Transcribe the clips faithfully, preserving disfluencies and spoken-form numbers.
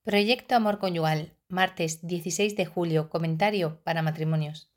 Proyecto Amor Conyugal, martes dieciséis de julio, comentario para matrimonios.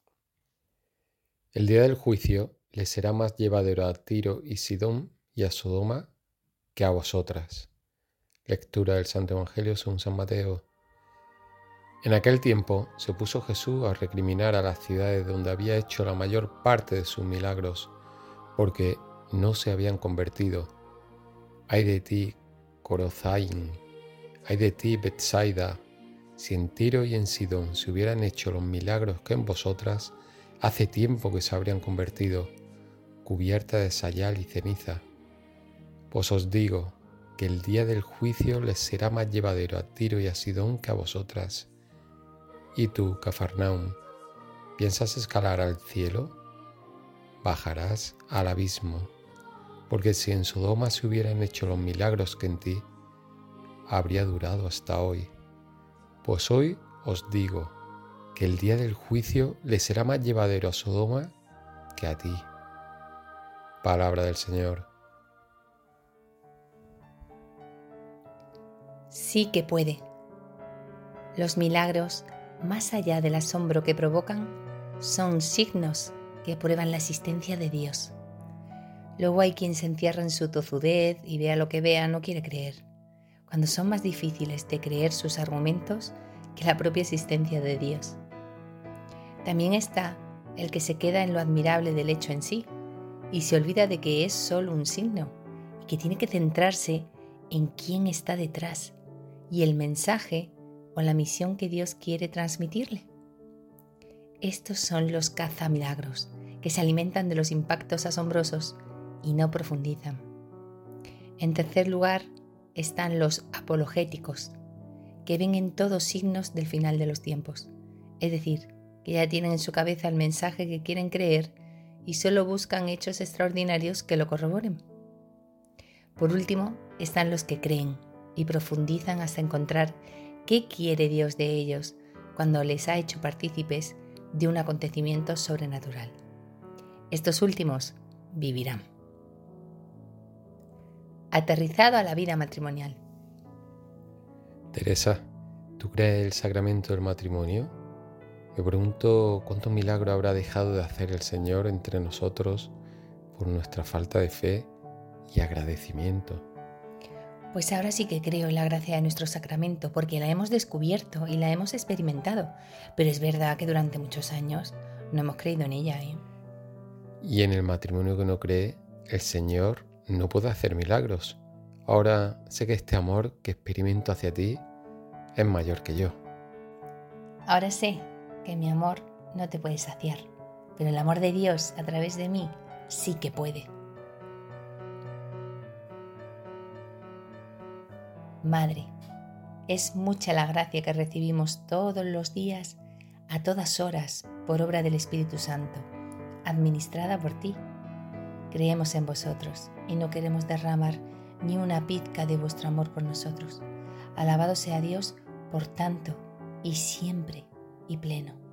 El día del juicio les será más llevadero a Tiro y Sidón y a Sodoma que a vosotras. Lectura del Santo Evangelio según San Mateo. En aquel tiempo se puso Jesús a recriminar a las ciudades donde había hecho la mayor parte de sus milagros, porque no se habían convertido. Ay de ti, Corozaín, ay de ti, Betsaida, si en Tiro y en Sidón se hubieran hecho los milagros que en vosotras, hace tiempo que se habrían convertido, cubiertas de sayal y ceniza. Pues os digo que el día del juicio les será más llevadero a Tiro y a Sidón que a vosotras. Y tú, Cafarnaúm, ¿piensas escalar al cielo? Bajarás al abismo, porque si en Sodoma se hubieran hecho los milagros que en ti, habría durado hasta hoy. Pues hoy os digo que el día del juicio le será más llevadero a Sodoma que a ti. Palabra del Señor. Sí que puede. Los milagros, más allá del asombro que provocan, son signos que prueban la existencia de Dios. Luego hay quien se encierra en su tozudez y vea lo que vea, no quiere creer, cuando son más difíciles de creer sus argumentos que la propia existencia de Dios. También está el que se queda en lo admirable del hecho en sí y se olvida de que es solo un signo y que tiene que centrarse en quién está detrás y el mensaje o la misión que Dios quiere transmitirle. Estos son los cazamilagros, que se alimentan de los impactos asombrosos y no profundizan. En tercer lugar están los apologéticos, que ven en todos signos del final de los tiempos, es decir, que ya tienen en su cabeza el mensaje que quieren creer y solo buscan hechos extraordinarios que lo corroboren. Por último, están los que creen y profundizan hasta encontrar qué quiere Dios de ellos cuando les ha hecho partícipes de un acontecimiento sobrenatural. Estos últimos vivirán. Aterrizado a la vida matrimonial. Teresa, ¿tú crees el sacramento del matrimonio? Me pregunto cuántos milagros habrá dejado de hacer el Señor entre nosotros por nuestra falta de fe y agradecimiento. Pues ahora sí que creo en la gracia de nuestro sacramento, porque la hemos descubierto y la hemos experimentado, pero es verdad que durante muchos años no hemos creído en ella, ¿eh? Y en el matrimonio que no cree, el Señor no puede hacer milagros. Ahora sé que este amor que experimento hacia ti es mayor que yo. Ahora sé que mi amor no te puede saciar, pero el amor de Dios a través de mí sí que puede. Madre, es mucha la gracia que recibimos todos los días, a todas horas, por obra del Espíritu Santo, administrada por ti. Creemos en vosotros y no queremos derramar ni una pizca de vuestro amor por nosotros. Alabado sea Dios por tanto y siempre y pleno.